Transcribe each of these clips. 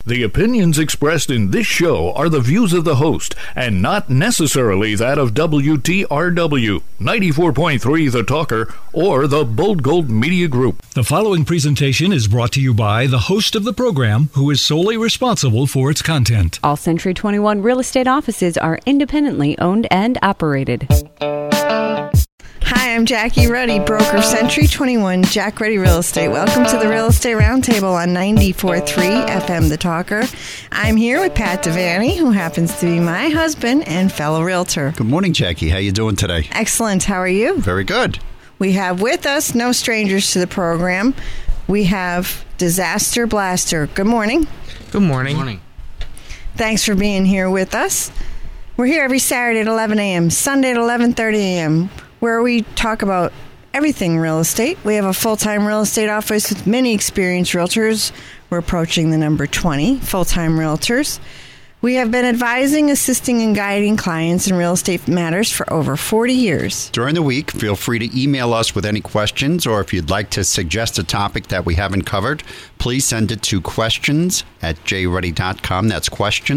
The opinions expressed in this show are the views of the host and not necessarily that of WTRW, 94.3 The Talker, or the Bold Gold Media Group. The following presentation is brought to you by the host of the program, who is solely responsible for its content. All Century 21 real estate offices are independently owned and operated. Hi, I'm Jackie Ruddy, broker of Century 21, Jack Ruddy Real Estate. Welcome to the Real Estate Roundtable on 94.3 FM The Talker. I'm here with Pat Devaney, who happens to be my husband and fellow realtor. Good morning, Jackie. How you doing today? Excellent. How are you? Very good. We have with us, no strangers to the program, we have Disaster Blaster. Good morning. Good morning. Good morning. Thanks for being here with us. We're here every Saturday at 11 a.m., Sunday at 11:30 a.m., where we talk about everything real estate. We have a full-time real estate office with many experienced realtors. We're approaching the number 20 full-time realtors. We have been advising, assisting, and guiding clients in real estate matters for over 40 years. During the week, feel free to email us with any questions, or if you'd like to suggest a topic that we haven't covered, please send it to questions@jruddy.com. That's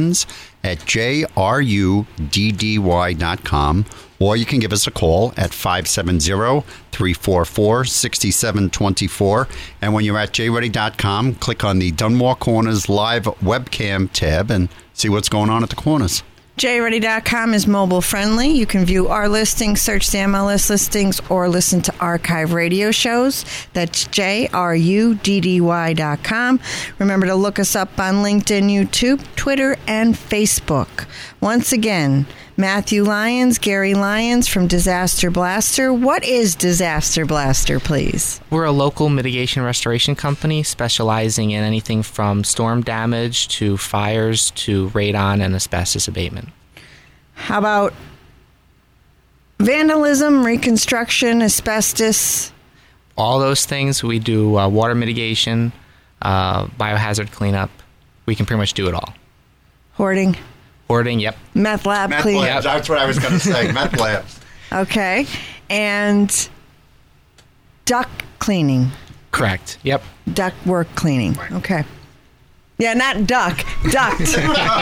questions@jruddy.com. Or you can give us a call at 570-344-6724. And when you're at jruddy.com, click on the Dunmore Corners live webcam tab and see what's going on at the corners. jruddy.com is mobile friendly. You can view our listings, search the MLS listings, or listen to archive radio shows. That's jruddy.com. Remember to look us up on LinkedIn, YouTube, Twitter, and Facebook. Once again, Matthew Lyons, Gary Lyons from Disaster Blaster. What is Disaster Blaster, please? We're a local mitigation restoration company specializing in anything from storm damage to fires to radon and asbestos abatement. How about vandalism, reconstruction, asbestos? All those things. We do water mitigation, biohazard cleanup. We can pretty much do it all. Hoarding? Hoarding, yep. Meth lab cleanup. Labs, that's what I was going to say, meth labs. Okay. And duct cleaning. Correct, yep. Duct work cleaning. Okay. Yeah, not duck. Duct.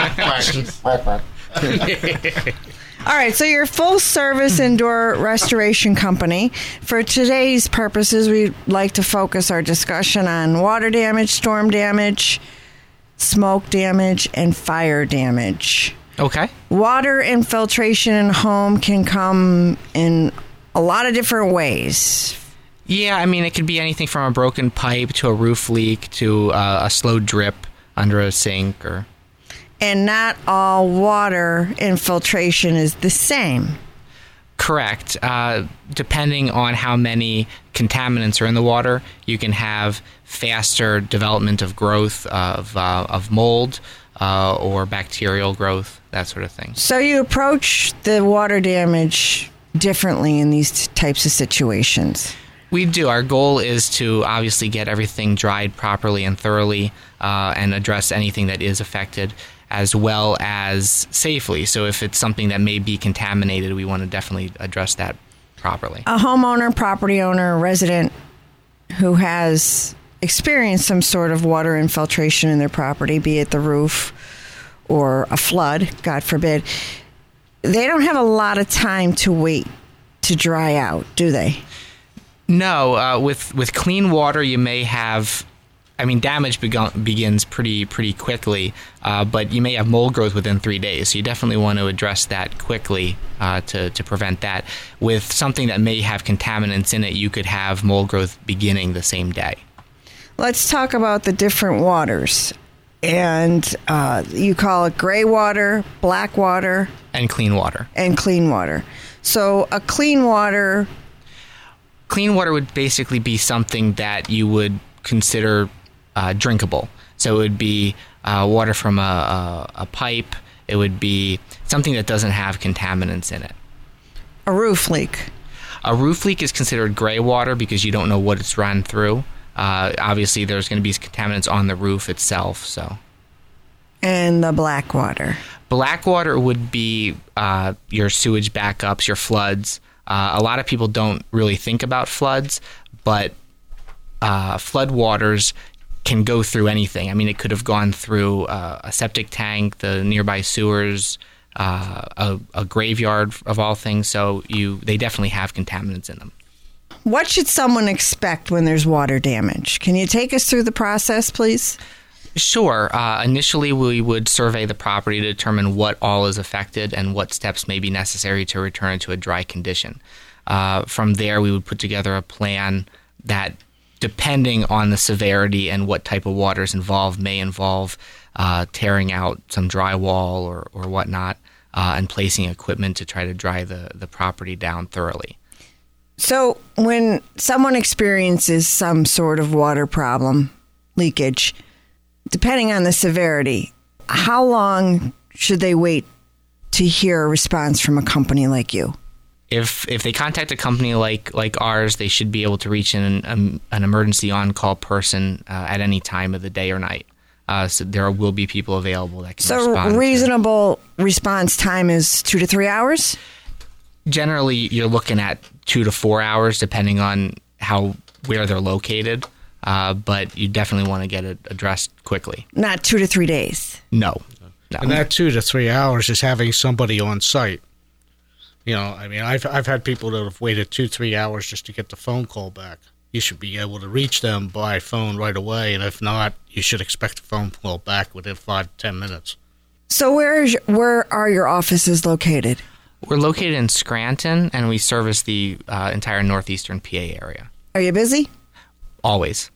All right, so you're a full-service indoor restoration company. For today's purposes, we'd like to focus our discussion on water damage, storm damage, smoke damage, and fire damage. Okay. Water infiltration in a home can come in a lot of different ways. Yeah, I mean, it could be anything from a broken pipe to a roof leak to a slow drip under a sink. And not all water infiltration is the same. Correct. Depending on how many contaminants are in the water, you can have faster development of growth of mold or bacterial growth, that sort of thing. So you approach the water damage differently in these types of situations. We do. Our goal is to obviously get everything dried properly and thoroughly and address anything that is affected, as well as safely. So if it's something that may be contaminated, we want to definitely address that properly. A homeowner, property owner, resident who has experienced some sort of water infiltration in their property, be it the roof or a flood, God forbid, they don't have a lot of time to wait to dry out, do they? No. With clean water, you may have... I mean, damage begins pretty quickly, but you may have mold growth within 3 days. So you definitely want to address that quickly to prevent that. With something that may have contaminants in it, you could have mold growth beginning the same day. Let's talk about the different waters. And you call it gray water, black water. And clean water. And clean water. So a clean water... Clean water would basically be something that you would consider drinkable. So it would be water from a pipe. It would be something that doesn't have contaminants in it. A roof leak. A roof leak is considered gray water because you don't know what it's run through. Obviously, there's going to be contaminants on the roof itself. So. And the black water. Black water would be your sewage backups, your floods. A lot of people don't really think about floods, but flood waters can go through anything. I mean, it could have gone through a septic tank, the nearby sewers, a graveyard of all things. So they definitely have contaminants in them. What should someone expect when there's water damage? Can you take us through the process, please? Sure. Initially, we would survey the property to determine what all is affected and what steps may be necessary to return it to a dry condition. From there, we would put together a plan that, depending on the severity and what type of water is involved, may involve tearing out some drywall or whatnot and placing equipment to try to dry the property down thoroughly. So when someone experiences some sort of water problem, leakage, depending on the severity, how long should they wait to hear a response from a company like you? If they contact a company like ours, they should be able to reach an emergency on-call person at any time of the day or night. So there will be people available that can respond. So reasonable response time is 2 to 3 hours? Generally, you're looking at 2 to 4 hours, depending on where they're located. But you definitely want to get it addressed quickly. Not 2 to 3 days? No. And that 2 to 3 hours is having somebody on site. You know, I mean, I've had people that have waited 2-3 hours just to get the phone call back. You should be able to reach them by phone right away, and if not, you should expect a phone call back within 5 to 10 minutes. So where are your offices located? We're located in Scranton, and we service the entire northeastern PA area. Are you busy? Always.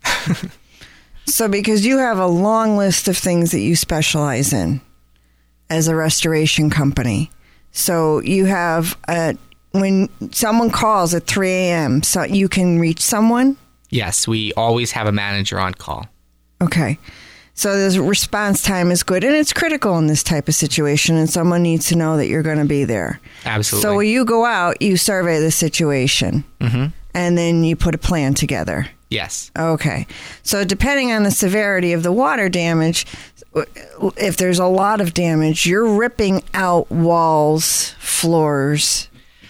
So because you have a long list of things that you specialize in as a restoration company. So you have, when someone calls at 3 a.m., so you can reach someone? Yes, we always have a manager on call. Okay. So the response time is good, and it's critical in this type of situation, and someone needs to know that you're going to be there. Absolutely. So when you go out, you survey the situation, and then you put a plan together. Yes. Okay. So depending on the severity of the water damage, if there's a lot of damage, you're ripping out walls, floors.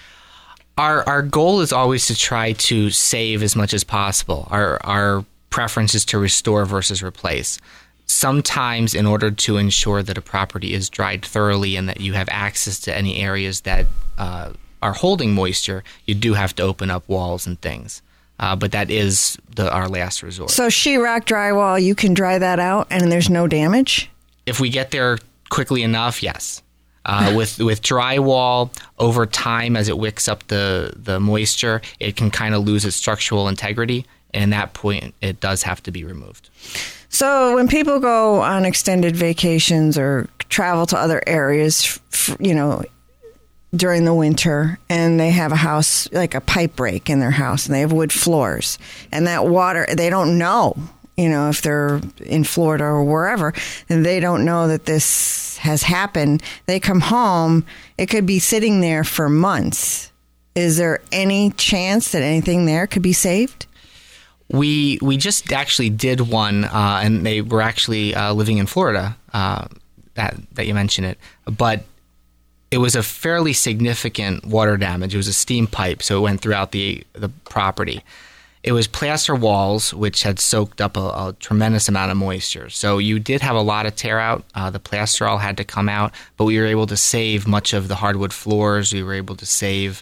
Our goal is always to try to save as much as possible. Our preference is to restore versus replace. Sometimes, in order to ensure that a property is dried thoroughly and that you have access to any areas that are holding moisture, you do have to open up walls and things. But that is our last resort. So sheetrock drywall, you can dry that out and there's no damage? If we get there quickly enough, yes. With drywall, over time, as it wicks up the moisture, it can kind of lose its structural integrity. And at that point, it does have to be removed. So when people go on extended vacations or travel to other areas, during the winter, and they have a house, like a pipe break in their house, and they have wood floors, and that water, they don't know, if they're in Florida or wherever, and they don't know that this has happened. They come home, it could be sitting there for months. Is there any chance that anything there could be saved? We just actually did one, and they were actually living in Florida, that you mentioned it, but it was a fairly significant water damage. It was a steam pipe, so it went throughout the property. It was plaster walls, which had soaked up a tremendous amount of moisture. So you did have a lot of tear out. The plaster all had to come out, but we were able to save much of the hardwood floors. We were able to save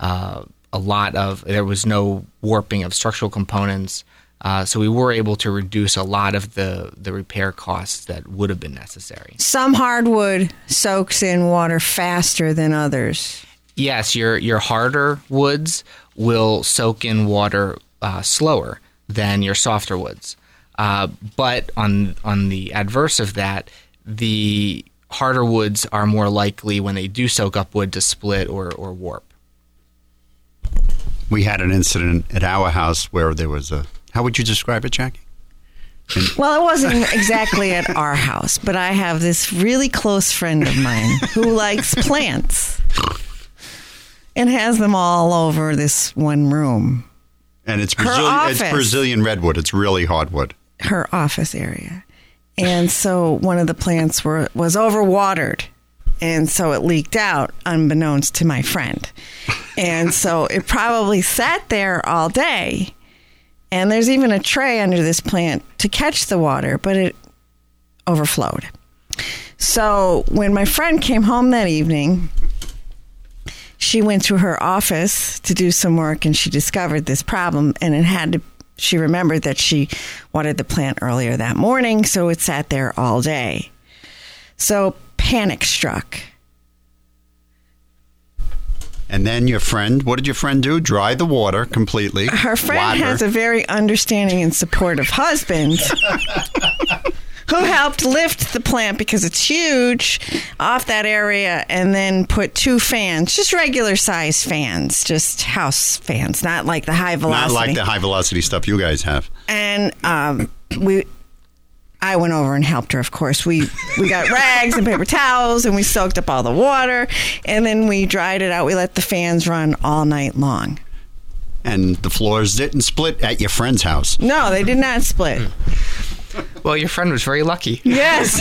there was no warping of structural components. So we were able to reduce a lot of the repair costs that would have been necessary. Some hardwood soaks in water faster than others. Yes, your harder woods will soak in water slower than your softer woods. But on the adverse of that, the harder woods are more likely, when they do soak up wood, to split or warp. We had an incident at our house where there was how would you describe it, Jackie? Well, it wasn't exactly at our house, but I have this really close friend of mine who likes plants and has them all over this one room. And it's Brazilian redwood. It's really hardwood. Her office area. And so one of the plants was overwatered. And so it leaked out, unbeknownst to my friend. And so it probably sat there all day. And there's even a tray under this plant to catch the water, but it overflowed. So when my friend came home that evening, she went to her office to do some work, and she discovered this problem, and she remembered that she watered the plant earlier that morning, so it sat there all day. So panic struck. And then what did your friend do? Dry the water completely. Her friend has a very understanding and supportive husband who helped lift the plant, because it's huge, off that area, and then put 2 fans, just regular size fans, just house fans, not like the high velocity. Not like the high velocity stuff you guys have. And I went over and helped her, of course. We got rags and paper towels, and we soaked up all the water, and then we dried it out. We let the fans run all night long. And the floors didn't split at your friend's house? No, they did not split. Well, your friend was very lucky. Yes.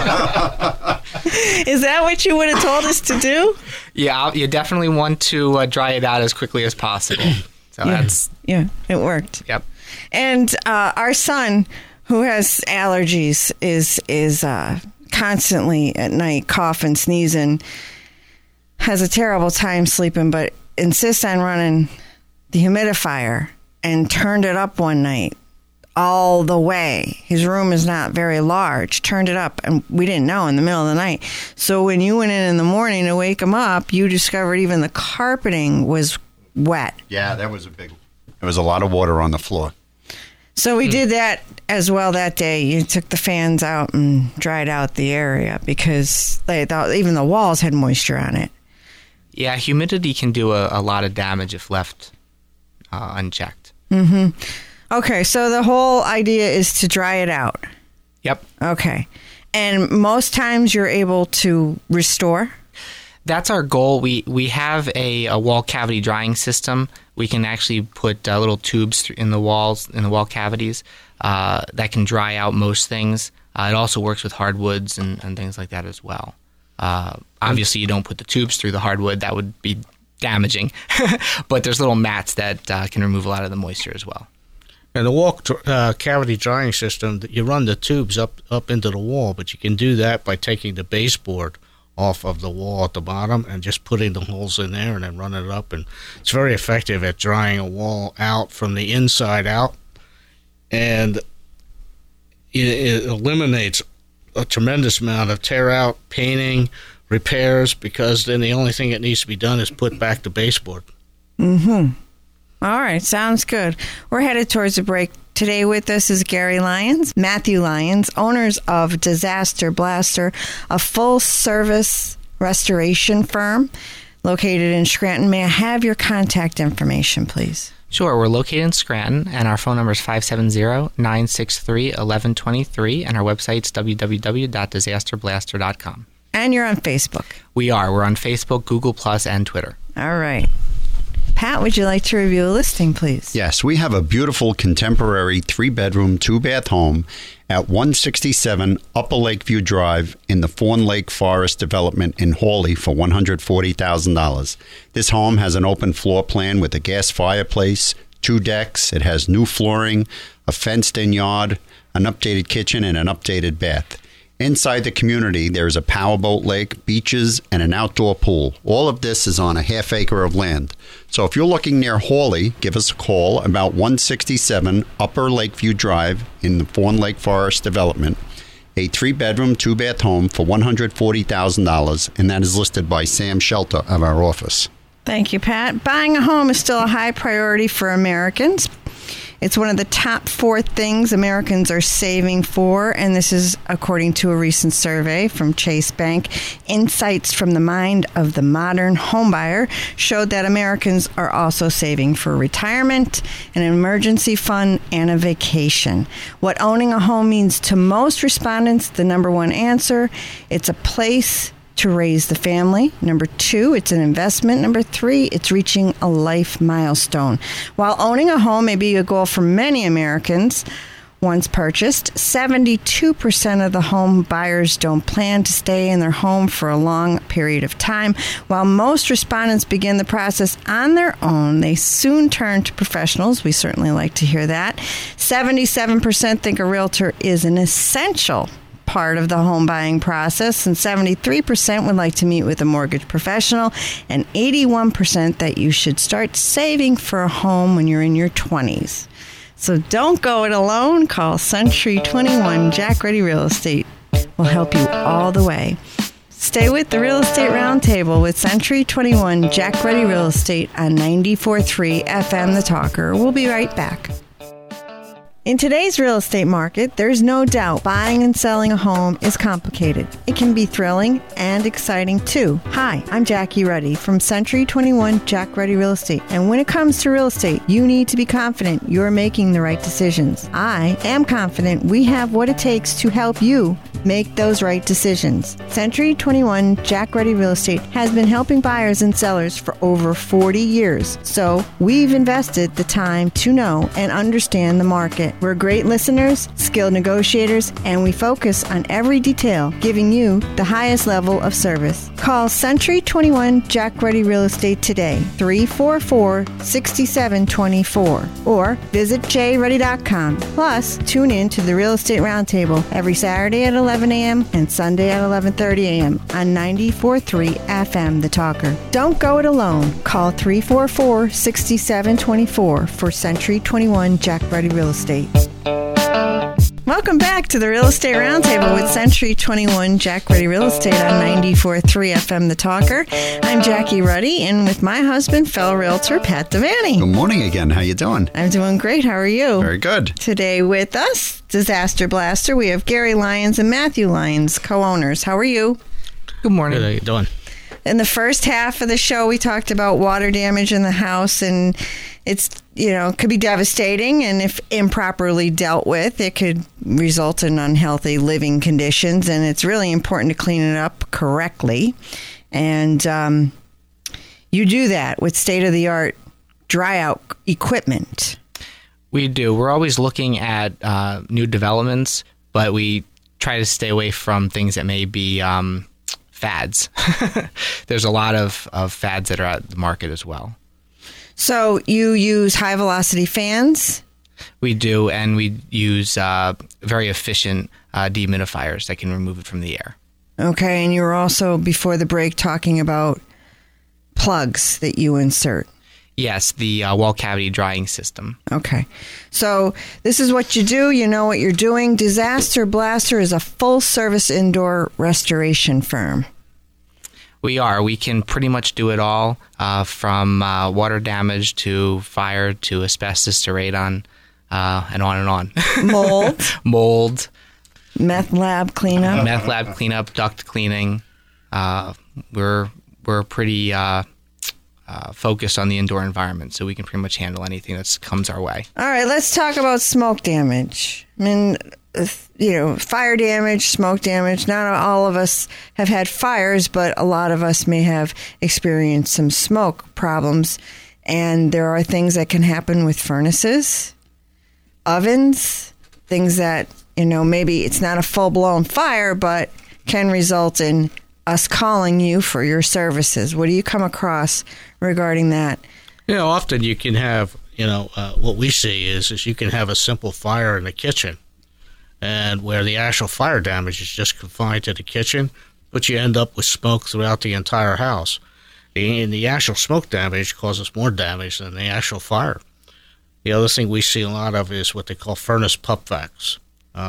Is that what you would have told us to do? Yeah, you definitely want to dry it out as quickly as possible. So yeah, it worked. Yep. And our son, who has allergies, is constantly at night coughing, sneezing, has a terrible time sleeping, but insists on running the humidifier, and turned it up one night all the way. His room is not very large. Turned it up, and we didn't know in the middle of the night. So when you went in the morning to wake him up, you discovered even the carpeting was wet. Yeah, there was a lot of water on the floor. So we did that as well that day. You took the fans out and dried out the area, because they thought even the walls had moisture on it. Yeah, humidity can do a lot of damage if left unchecked. Mm-hmm. Okay, so the whole idea is to dry it out. Yep. Okay. And most times you're able to restore? That's our goal. We have a wall cavity drying system. We can actually put little tubes in the walls, in the wall cavities, that can dry out most things. It also works with hardwoods and things like that as well. Obviously, you don't put the tubes through the hardwood. That would be damaging. But there's little mats that can remove a lot of the moisture as well. And the wall cavity drying system, you run the tubes up into the wall, but you can do that by taking the baseboard off of the wall at the bottom and just putting the holes in there and then running it up. And it's very effective at drying a wall out from the inside out. And it eliminates a tremendous amount of tear out, painting, repairs, because then the only thing that needs to be done is put back the baseboard. Mm-hmm. All right, sounds good. We're headed towards a break. Today with us is Gary Lyons, Matthew Lyons, owners of Disaster Blaster, a full-service restoration firm located in Scranton. May I have your contact information, please? Sure. We're located in Scranton, and our phone number is 570-963-1123, and our website's www.disasterblaster.com. And you're on Facebook. We are. We're on Facebook, Google+, and Twitter. All right. Pat, would you like to review a listing, please? Yes, we have a beautiful contemporary 3-bedroom, 2-bath home at 167 Upper Lakeview Drive in the Fawn Lake Forest Development in Hawley for $140,000. This home has an open floor plan with a gas fireplace, 2 decks. It has new flooring, a fenced-in yard, an updated kitchen, and an updated bath. Inside the community, there is a powerboat lake, beaches, and an outdoor pool. All of this is on a half acre of land. So if you're looking near Hawley, give us a call about 167 Upper Lakeview Drive in the Fawn Lake Forest Development. A 3-bedroom, 2-bath home for $140,000, and that is listed by Sam Shelter of our office. Thank you, Pat. Buying a home is still a high priority for Americans. It's one of the top 4 things Americans are saving for, and this is according to a recent survey from Chase Bank. Insights from the mind of the modern homebuyer showed that Americans are also saving for retirement, an emergency fund, and a vacation. What owning a home means to most respondents, the number 1 answer, it's a place to raise the family. Number 2, it's an investment. Number 3, it's reaching a life milestone. While owning a home may be a goal for many Americans, Once purchased, 72% of the home buyers don't plan to stay in their home for a long period of time. While most respondents begin the process on their own, they soon turn to professionals. We certainly like to hear that. 77% think a realtor is an essential part of the home buying process, and 73% would like to meet with a mortgage professional, and 81% that you should start saving for a home when you're in your 20s. So don't go it alone. Call Century 21 Jack Ready Real Estate. We'll help you all the way. Stay with the Real Estate Roundtable with Century 21 Jack Ready Real Estate on 94.3 FM The Talker. We'll be right back. In today's real estate market, there's no doubt buying and selling a home is complicated. It can be thrilling and exciting too. Hi, I'm Jackie Ruddy from Century 21 Jack Ruddy Real Estate. And when it comes to real estate, you need to be confident you're making the right decisions. I am confident we have what it takes to help you make those right decisions. Century 21 Jack Ruddy Real Estate has been helping buyers and sellers for over 40 years. So we've invested the time to know and understand the market. We're great listeners, skilled negotiators, and we focus on every detail, giving you the highest level of service. Call Century 21 Jack Ruddy Real Estate today, 344-6724, or visit jruddy.com. Plus, tune in to the Real Estate Roundtable every Saturday at 11 a.m. and Sunday at 11:30 a.m. on 94.3 FM The Talker. Don't go it alone. Call 344-6724 for Century 21 Jack Ruddy Real Estate. Welcome back to the Real Estate Roundtable with Century 21 Jack Ruddy Real Estate on 94.3 FM The Talker. I'm Jackie Ruddy, and with my husband, fellow realtor Pat Devaney. Good morning again. How you doing? I'm doing great. How are you? Very good. Today with us, Disaster Blaster, we have Gary Lyons and Matthew Lyons, co-owners. How are you? Good morning. Good, how you doing? In the first half of the show, we talked about water damage in the house, and it's, could be devastating, and if improperly dealt with, it could result in unhealthy living conditions, and it's really important to clean it up correctly. And you do that with state-of-the-art dry-out equipment. We do. We're always looking at new developments, but we try to stay away from things that may be fads. There's a lot of fads that are at the market as well. So you use high-velocity fans? We do, and we use very efficient dehumidifiers that can remove it from the air. Okay, and you were also, before the break, talking about plugs that you insert. Yes, the wall cavity drying system. Okay. So this is what you do. You know what you're doing. Disaster Blaster is a full-service indoor restoration firm. We are. We can pretty much do it all, from water damage to fire to asbestos to radon, and on and on. Mold. Mold. Meth lab cleanup. Meth lab cleanup, duct cleaning. We're pretty focused on the indoor environment, so we can pretty much handle anything that comes our way. All right, let's talk about smoke damage. I mean, fire damage, smoke damage. Not all of us have had fires, but a lot of us may have experienced some smoke problems. And there are things that can happen with furnaces, ovens, things that, maybe it's not a full-blown fire, but can result in us calling you for your services. What do you come across regarding that? Often you can have, what we see is you can have a simple fire in the kitchen, and where the actual fire damage is just confined to the kitchen, but you end up with smoke throughout the entire house. And the actual smoke damage causes more damage than the actual fire. The other thing we see a lot of is what they call furnace puffbacks,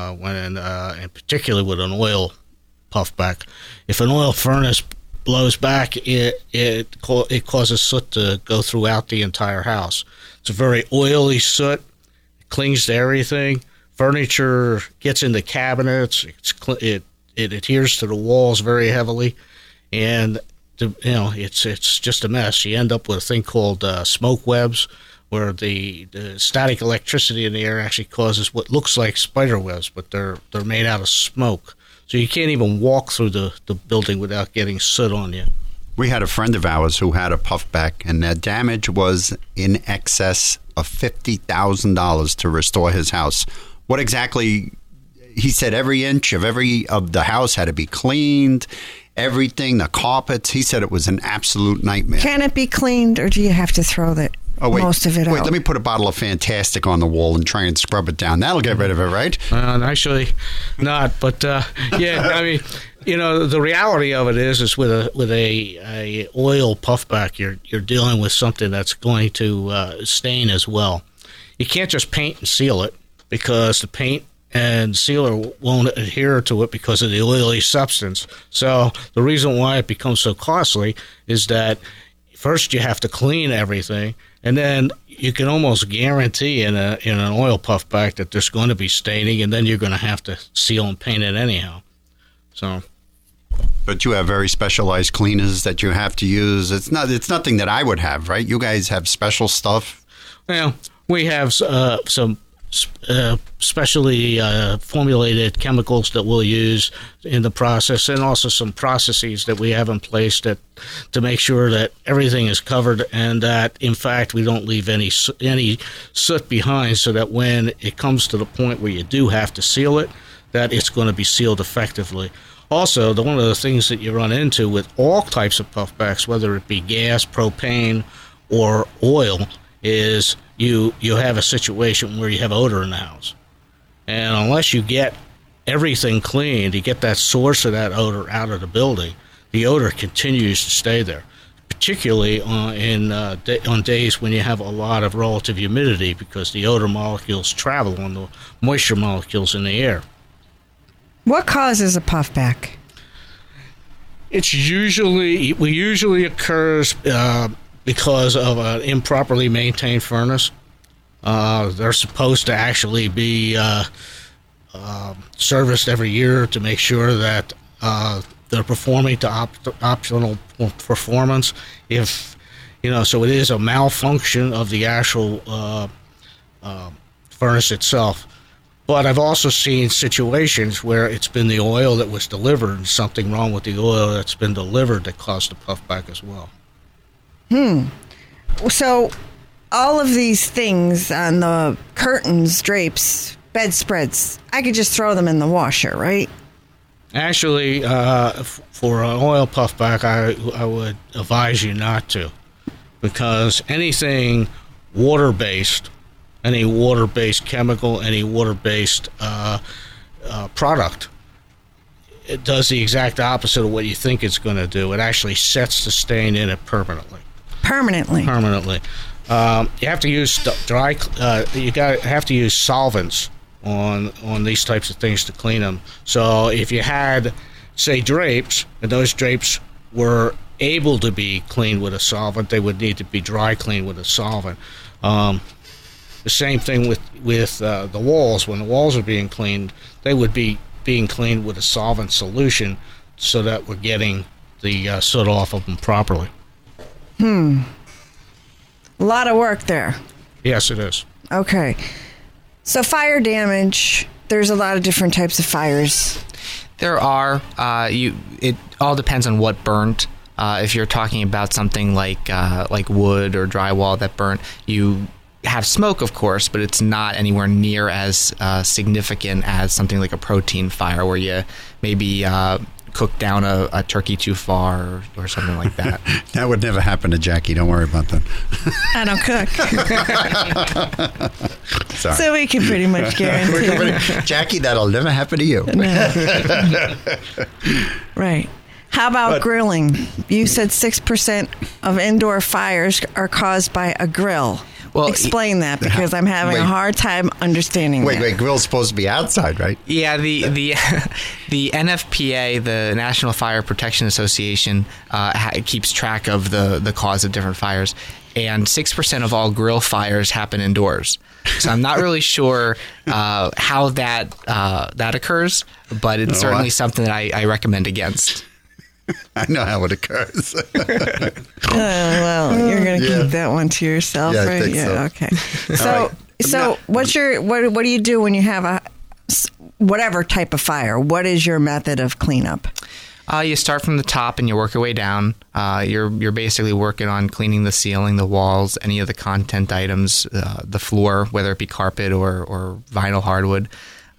and particularly with an oil puffback. If an oil furnace blows back, it causes soot to go throughout the entire house. It's a very oily soot. It clings to everything. Furniture gets into cabinets. It adheres to the walls very heavily, and it's just a mess. You end up with a thing called smoke webs, where the static electricity in the air actually causes what looks like spider webs, but they're made out of smoke. So you can't even walk through the building without getting soot on you. We had a friend of ours who had a puffback, and the damage was in excess of $50,000 to restore his house. What exactly? He said every inch of the house had to be cleaned. Everything, the carpets. He said it was an absolute nightmare. Can it be cleaned, or do you have to throw most of it out? Wait, let me put a bottle of Fantastic on the wall and try and scrub it down. That'll get rid of it, right? Actually, not. But yeah, I mean, the reality of it is with a oil puffback, you're dealing with something that's going to stain as well. You can't just paint and seal it, because the paint and sealer won't adhere to it because of the oily substance. So the reason why it becomes so costly is that first you have to clean everything, and then you can almost guarantee in an oil puffback that there's going to be staining, and then you're going to have to seal and paint it anyhow. So, but you have very specialized cleaners that you have to use. It's nothing that I would have, right? You guys have special stuff. Well, we have some specially formulated chemicals that we'll use in the process, and also some processes that we have in place to make sure that everything is covered, and that in fact we don't leave any soot behind, so that when it comes to the point where you do have to seal it, that it's going to be sealed effectively. Also, one of the things that you run into with all types of puffbacks, whether it be gas, propane, or oil, is you have a situation where you have odor in the house. And unless you get everything cleaned, you get that source of that odor out of the building, the odor continues to stay there, particularly on days when you have a lot of relative humidity, because the odor molecules travel on the moisture molecules in the air. What causes a puffback? It usually occurs because of an improperly maintained furnace. They're supposed to actually be serviced every year to make sure that they're performing to optimal performance. So it is a malfunction of the actual furnace itself. But I've also seen situations where it's been the oil that was delivered, and something wrong with the oil that's been delivered that caused the puffback as well. So all of these things on the curtains, drapes, bedspreads, I could just throw them in the washer, right? Actually, for an oil puffback, I would advise you not to, because anything water-based, any water-based chemical, any water-based product, it does the exact opposite of what you think it's going to do. It actually sets the stain in it permanently. Permanently. You have to use have to use solvents on these types of things to clean them. So if you had, say, drapes, and those drapes were able to be cleaned with a solvent, they would need to be dry cleaned with a solvent. The same thing with the walls. When the walls are being cleaned, they would be being cleaned with a solvent solution, so that we're getting the soot off of them properly. A lot of work there. Yes, it is. Okay. So fire damage, there's a lot of different types of fires. There are. It all depends on what burnt. If you're talking about something like wood or drywall that burnt, you have smoke, of course, but it's not anywhere near as significant as something like a protein fire, where you maybe cook down a turkey too far or something like that. That would never happen to Jackie. Don't worry about that. I don't cook. Sorry. So we can pretty much guarantee. Jackie, that'll never happen to you. No. Right. How about grilling? You said 6% of indoor fires are caused by a grill. Well, explain that, because I'm having a hard time understanding that. Wait, grill's supposed to be outside, right? Yeah, the NFPA, the National Fire Protection Association, keeps track of the cause of different fires, and 6% of all grill fires happen indoors. So I'm not really sure how that occurs, but it's certainly something that I recommend against. I know how it occurs. Well, you're going to keep that one to yourself, right? I think so. Okay. So, right. what do you do when you have whatever type of fire, what is your method of cleanup? You start from the top and you work your way down. You're basically working on cleaning the ceiling, the walls, any of the content items, the floor, whether it be carpet or vinyl hardwood,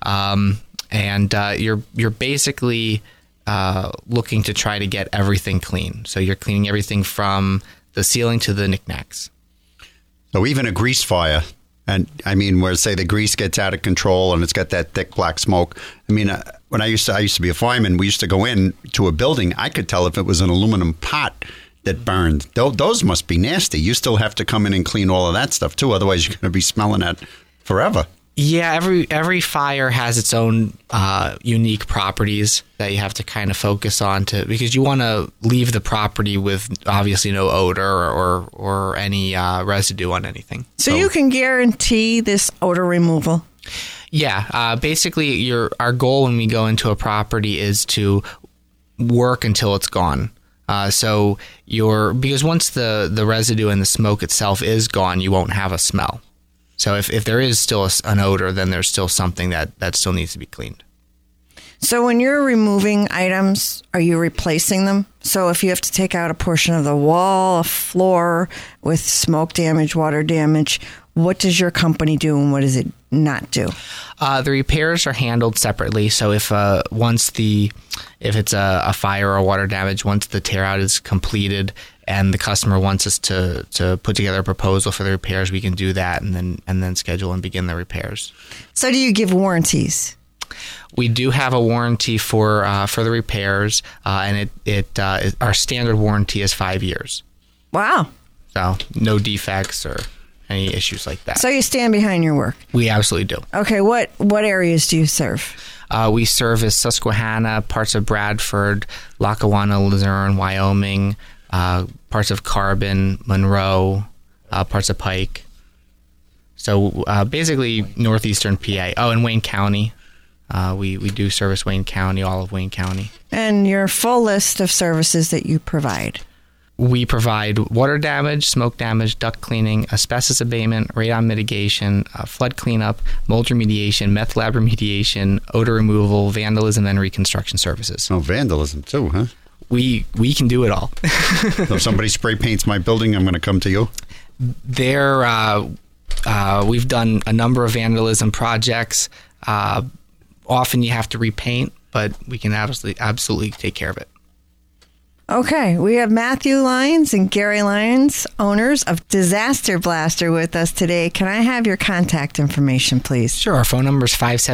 and you're basically looking to try to get everything clean. So you're cleaning everything from the ceiling to the knickknacks. So even a grease fire, and I mean, where say the grease gets out of control and it's got that thick black smoke. I mean, when I used to be a fireman, we used to go in to a building. I could tell if it was an aluminum pot that burned. Those must be nasty. You still have to come in and clean all of that stuff too. Otherwise, you're going to be smelling that forever. Yeah, every fire has its own unique properties that you have to kind of focus on because you want to leave the property with obviously no odor or any residue on anything. So you can guarantee this odor removal? Yeah, basically our goal when we go into a property is to work until it's gone. Because once the residue and the smoke itself is gone, you won't have a smell. So if there is still an odor, then there's still something that still needs to be cleaned. So when you're removing items, are you replacing them? So if you have to take out a portion of the wall, a floor with smoke damage, water damage, what does your company do and what does it not do? The repairs are handled separately. So if it's a fire or water damage, once the tear out is completed and the customer wants us to put together a proposal for the repairs, we can do that and then schedule and begin the repairs. So do you give warranties? We do have a warranty for the repairs, and our standard warranty is 5 years. Wow! So no defects or any issues like that. So you stand behind your work? We absolutely do. Okay, what areas do you serve? We service Susquehanna, parts of Bradford, Lackawanna, Luzerne, Wyoming, parts of Carbon, Monroe, parts of Pike. So basically northeastern PA. Oh, and Wayne County. We do service Wayne County, all of Wayne County. And your full list of services that you provide? We provide water damage, smoke damage, duct cleaning, asbestos abatement, radon mitigation, flood cleanup, mold remediation, meth lab remediation, odor removal, vandalism, and reconstruction services. Oh, vandalism too, huh? We can do it all. So if somebody spray paints my building, I'm going to come to you? We've done a number of vandalism projects. Often you have to repaint, but we can absolutely take care of it. Okay, we have Matthew Lyons and Gary Lyons, owners of Disaster Blaster, with us today. Can I have your contact information, please? Sure. Our phone number is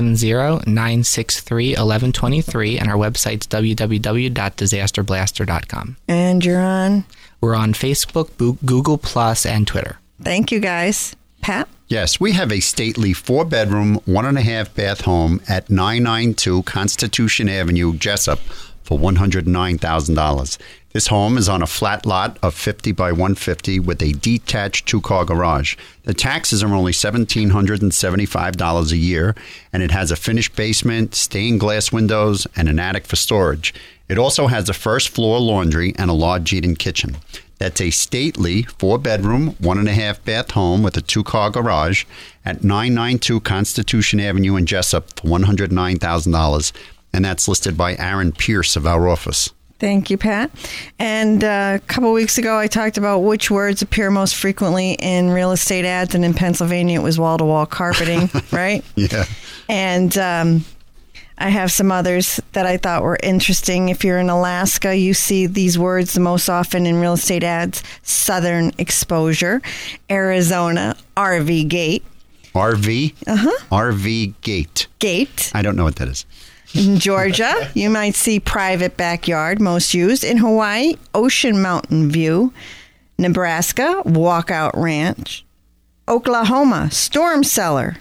570-963-1123, and our website's www.disasterblaster.com. And you're on? We're on Facebook, Google+, and Twitter. Thank you, guys. Pat? Yes, we have a stately 4-bedroom, 1.5-bath home at 992 Constitution Avenue, Jessup, for $109,000. This home is on a flat lot of 50 by 150 with a detached 2-car garage. The taxes are only $1,775 a year, and it has a finished basement, stained glass windows, and an attic for storage. It also has a first-floor laundry and a large eat-in kitchen. That's a stately 4-bedroom, 1.5-bath home with a 2-car garage at 992 Constitution Avenue in Jessup for $109,000. And that's listed by Aaron Pierce of our office. Thank you, Pat. And a couple weeks ago, I talked about which words appear most frequently in real estate ads. And in Pennsylvania, it was wall-to-wall carpeting, right? Yeah. And I have some others that I thought were interesting. If you're in Alaska, you see these words the most often in real estate ads: southern exposure. Arizona, RV gate. RV? Uh-huh. RV gate. Gate. I don't know what that is. In Georgia, you might see private backyard, most used. In Hawaii, ocean mountain view. Nebraska, walkout ranch. Oklahoma, storm cellar.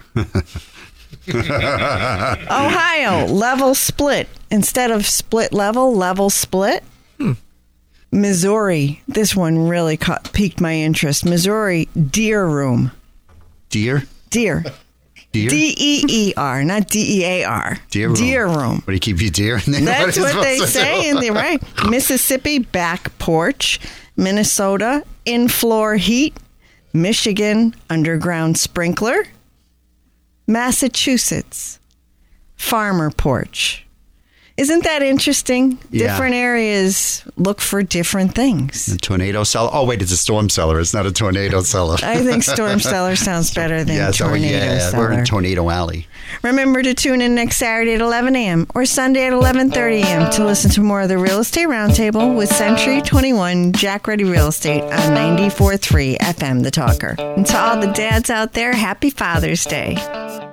Ohio, level split. Instead of split level, level split. Missouri, this one really piqued my interest. Missouri, deer room. Deer? Deer. Deer? D-E-E-R, not D-E-A-R. Deer room. Deer room. What do you keep your deer in there? That's what they say in the right. Mississippi, back porch. Minnesota, in-floor heat. Michigan, underground sprinkler. Massachusetts, farmer porch. Isn't that interesting? Yeah. Different areas look for different things. A tornado cellar. Oh, wait, it's a storm cellar. It's not a tornado cellar. I think storm cellar sounds better than tornado cellar. We're in Tornado Alley. Remember to tune in next Saturday at 11 a.m. or Sunday at 11:30 a.m. to listen to more of the Real Estate Roundtable with Century 21 Jack Ready Real Estate on 94.3 FM The Talker. And to all the dads out there, happy Father's Day.